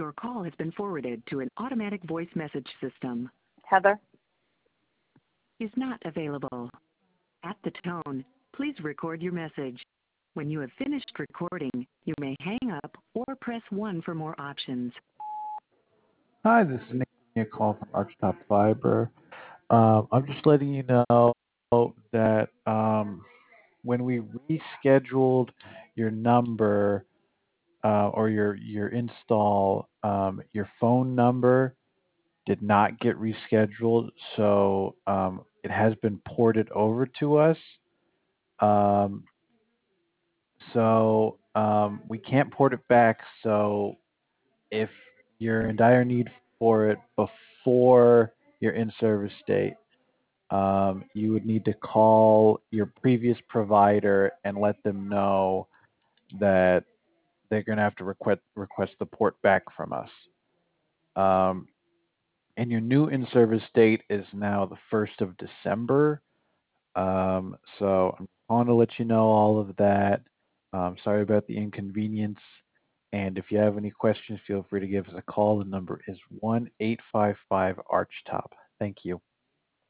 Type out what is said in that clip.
Your call has been forwarded to an automatic voice message system. Heather? Is not available. At the tone, please record your message. When you have finished recording, you may hang up or press 1 for more options. Hi, this is Nick. A call from Archtop Fiber. I'm just letting you know that when we rescheduled your number or your install, your phone number did not get rescheduled, so it has been ported over to us. Um, so we can't port it back. So if you're in dire need for it before your in-service date, you would need to call your previous provider and let them know that they're going to have to request the port back from us. And your new in-service date is now the 1st of December. So I'm calling to let you know all of that. Sorry about the inconvenience. And if you have any questions, feel free to give us a call. The number is 1-855-ARCHTOP. Thank you.